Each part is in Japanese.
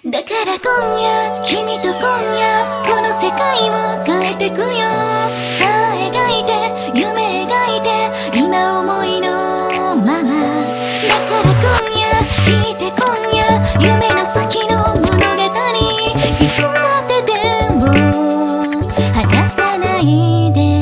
だから今夜君と今夜この世界を変えてくよ。さあ描いて夢描いて今思いのまま。だから今夜聞いて今夜夢の先の物語。いつまででも離さないで。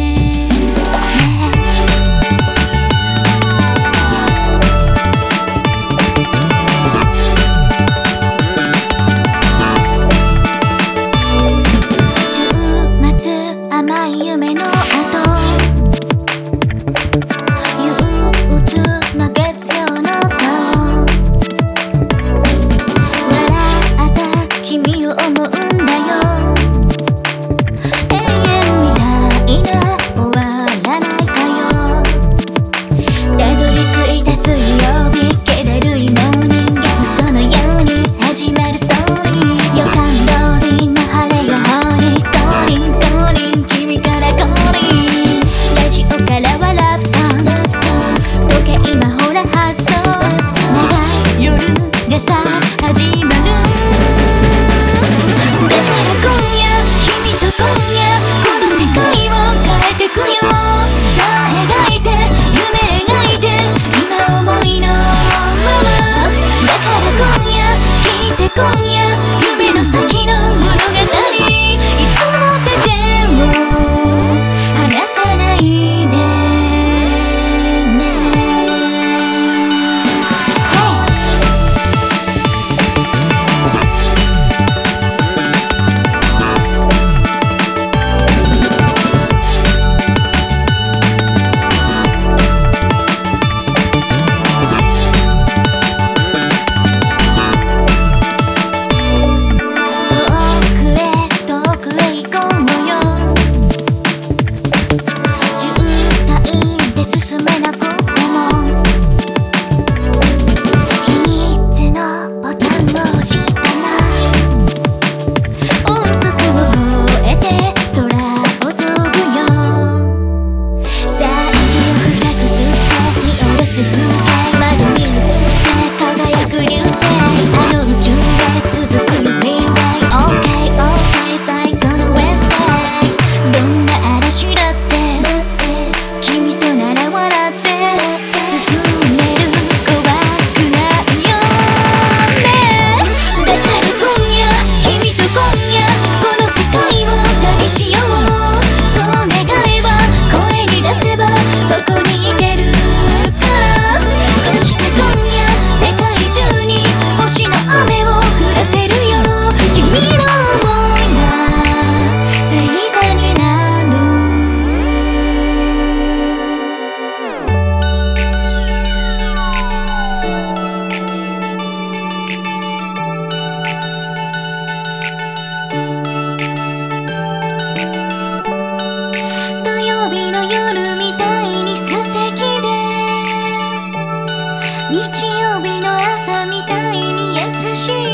甘い夢の後、憂鬱な月曜の顔、笑った君を思うんだよ。永遠みたいな終わらないかよ。たどり着いた水曜日、気だるいモーニング、嘘のように始まるストーリー。予感通りの晴れよほり降臨降臨、君から降臨。ラジオからはラブソング、時計今ほら発送。長い夜がさ始まる。だから今夜君と今夜この世界を変えてくよ。さあ描いて夢描いて今思いのまま。だから今夜聞いて今夜夢の先の物語。いつまででも離さないでね。遠くへ行こうよ。渋滞で進めなくても秘密のボタンを押したな。音速を越えて空を飛ぶよ。さあ息を深く吸って見下ろす風景、窓に映って輝く流星。あの宇宙へ続くフリーウェイ。 OK OK 最後の Wednesday。 どんな嵐だって君となら笑って進める。怖くないよね。だから今夜君と今夜この世界を旅しよう。そう願えば声に出せばそこに行けるから。そして今夜世界中に星の雨を降らせるよ。君の想いが星座になる。土曜日の夜みたいに素敵で、日曜日の朝みたいに優しい。